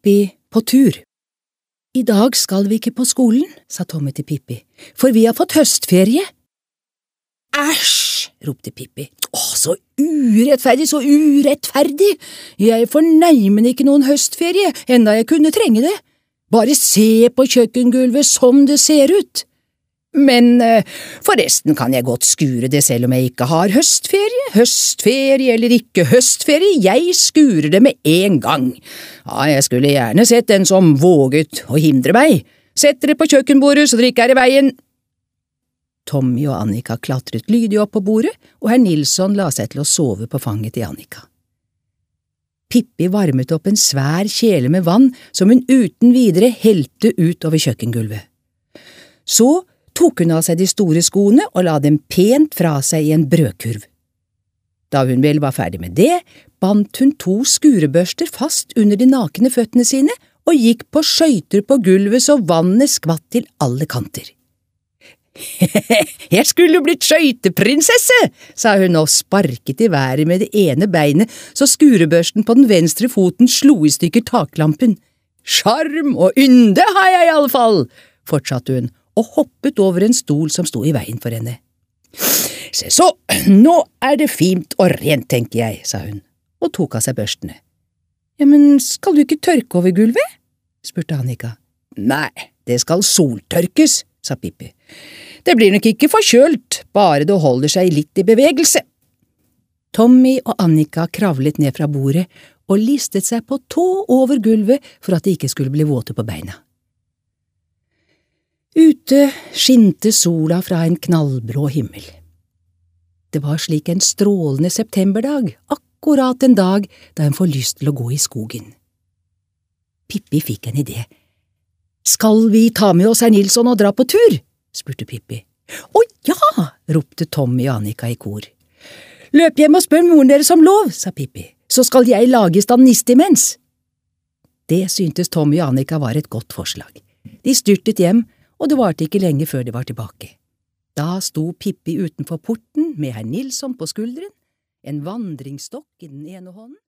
Pippi på tur. I dag skal vi ikke på skolen, sa Tommy til Pippi, for vi har fått høstferie. Æsj, ropte Pippi. Så urettferdig, så urettferdig! Jeg får neimen ikke noen høstferie, enda jeg kunne trenge det. Bare se på kjøkkengulvet som det ser ut. Men forresten kan jeg godt skure det selv om jeg ikke har høstferie. Høstferie eller ikke høstferie, jeg skurer det med en gang. Ja, jeg skulle gjerne sett den som våget å hindre meg. Sett dere på kjøkkenbordet så dere ikke er i veien. Tommy og Annika klatret lydig opp på bordet, og herr Nilsson la seg til å sove på fanget til Annika. Pippi varmet opp en svær kjele med vann som hun uten videre helte ut over kjøkkengulvet. Så tok hun av seg de store skoene og la dem pent fra seg i en brødkurv. Da hun vel var ferdig med det, bandt hun 2 skurebørster fast under de nakne føttene sine og gikk på skøyter på gulvet så vannet skvatt til alle kanter. Jeg skulle blitt skøyteprinsesse, sa hun og sparket i været med det ene beinet så skurebørsten på den venstre foten slo i stykker taklampen. Sjarm og ynde har jeg i alle fall, fortsatte hun og hoppet over en stol som sto i veien for henne. Se så, nå er det fint og rent, tenker jeg, sa hun og tok av seg børstene. Ja, men skal du ikke tørke over gulvet? Spurte Annika. Nei, det skal soltørkes, sa Pippi. Det blir nok ikke forkjølt, bare det holder seg litt i bevegelse. Tommy og Annika kravlet ned fra bordet og listet seg på tå over gulvet for at de ikke skulle bli våte på beina. Ute skinte sola fra en knallblå himmel. Det var slik en strålende septemberdag, akkurat en dag da hun får lyst til å gå i skogen. Pippi fikk en idé. Skal vi ta med oss herr Nilsson og dra på tur? Spurte Pippi. Å ja, ropte Tommy og Annika i kor. Løp hjem og spør moren deres om lov, sa Pippi, så skal jeg lage i stand niste imens. Det syntes Tommy og Annika var et godt forslag. De styrtet hjem, og det varte ikke lenge før de var tilbake. Da sto Pippi utenfor porten med herr Nilsson på skulderen, en vandringsstokk i den ene hånden